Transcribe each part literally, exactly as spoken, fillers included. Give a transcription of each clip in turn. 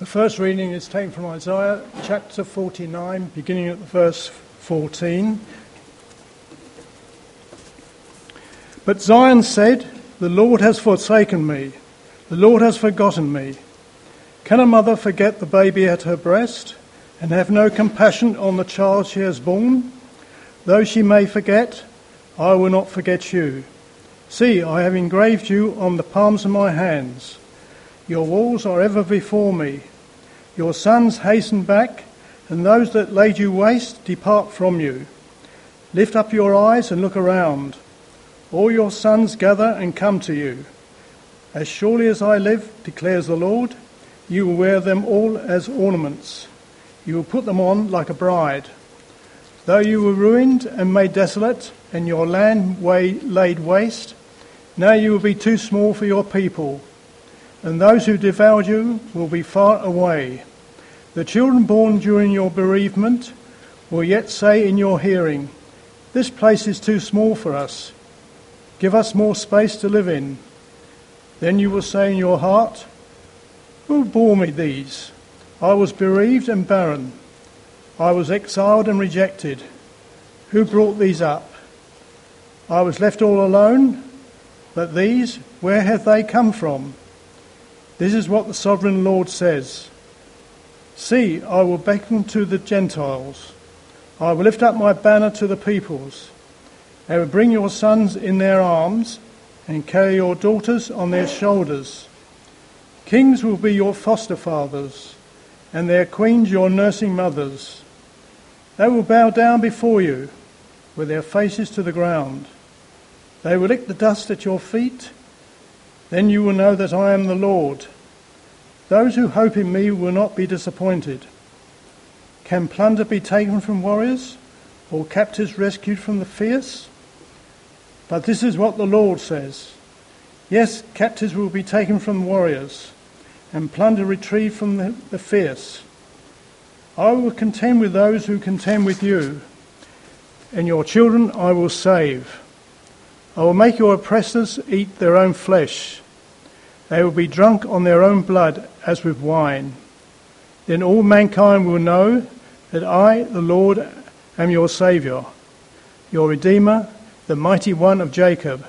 The first reading is taken from Isaiah chapter forty-nine, beginning at verse fourteen. But Zion said, "The Lord has forsaken me, the Lord has forgotten me." Can a mother forget the baby at her breast, and have no compassion on the child she has borne? Though she may forget, I will not forget you. See, I have engraved you on the palms of my hands. Your walls are ever before me. Your sons hasten back, and those that laid you waste depart from you. Lift up your eyes and look around. All your sons gather and come to you. As surely as I live, declares the Lord, you will wear them all as ornaments. You will put them on like a bride. Though you were ruined and made desolate, and your land way laid waste, now you will be too small for your people, and those who devoured you will be far away. The children born during your bereavement will yet say in your hearing, "This place is too small for us. Give us more space to live in." Then you will say in your heart, "Who bore me these? I was bereaved and barren. I was exiled and rejected. Who brought these up? I was left all alone, but these, where have they come from?" This is what the Sovereign Lord says. "See, I will beckon to the Gentiles. I will lift up my banner to the peoples. They will bring your sons in their arms and carry your daughters on their shoulders. Kings will be your foster fathers, and their queens your nursing mothers. They will bow down before you with their faces to the ground. They will lick the dust at your feet. Then you will know that I am the Lord. Those who hope in me will not be disappointed. Can plunder be taken from warriors, or captives rescued from the fierce? But this is what the Lord says. Yes, captives will be taken from warriors, and plunder retrieved from the, the fierce. I will contend with those who contend with you, and your children I will save. I will make your oppressors eat their own flesh. They will be drunk on their own blood as with wine. Then all mankind will know that I, the Lord, am your Saviour, your Redeemer, the Mighty One of Jacob.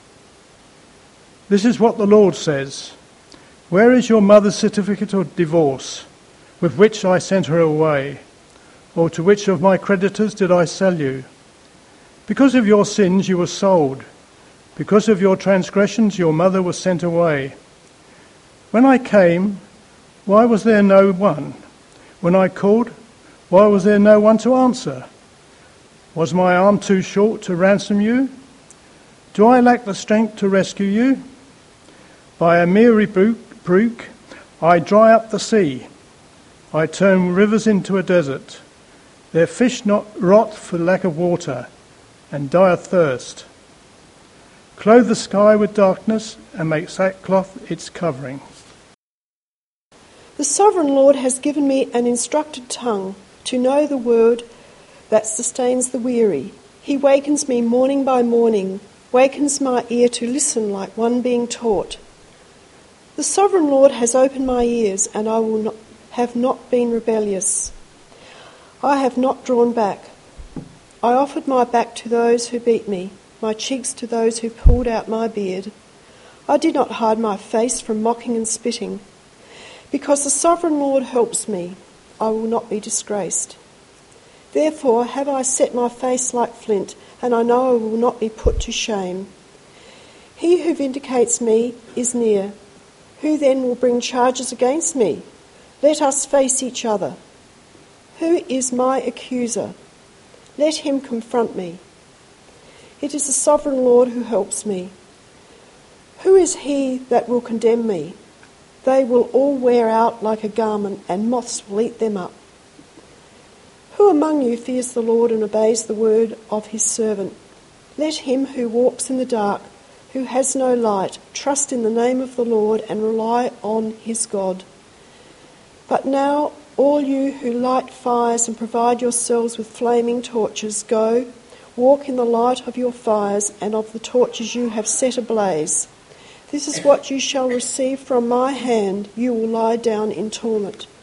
This is what the Lord says. Where is your mother's certificate of divorce, with which I sent her away? Or to which of my creditors did I sell you? Because of your sins you were sold. Because of your transgressions your mother was sent away. When I came, why was there no one? When I called, why was there no one to answer? Was my arm too short to ransom you? Do I lack the strength to rescue you? By a mere rebuke, I dry up the sea. I turn rivers into a desert. Their fish not rot for lack of water, and die of thirst. Clothe the sky with darkness, and make sackcloth its covering. The Sovereign Lord has given me an instructed tongue to know the word that sustains the weary. He wakens me morning by morning, wakens my ear to listen like one being taught. The Sovereign Lord has opened my ears, and I will not, have not been rebellious. I have not drawn back. I offered my back to those who beat me, my cheeks to those who pulled out my beard. I did not hide my face from mocking and spitting. Because the Sovereign Lord helps me, I will not be disgraced. Therefore have I set my face like flint, and I know I will not be put to shame. He who vindicates me is near. Who then will bring charges against me? Let us face each other. Who is my accuser? Let him confront me. It is the Sovereign Lord who helps me. Who is he that will condemn me? They will all wear out like a garment, and moths will eat them up. Who among you fears the Lord and obeys the word of his servant? Let him who walks in the dark, who has no light, trust in the name of the Lord and rely on his God. But now, all you who light fires and provide yourselves with flaming torches, go, walk in the light of your fires and of the torches you have set ablaze. This is what you shall receive from my hand. You will lie down in torment.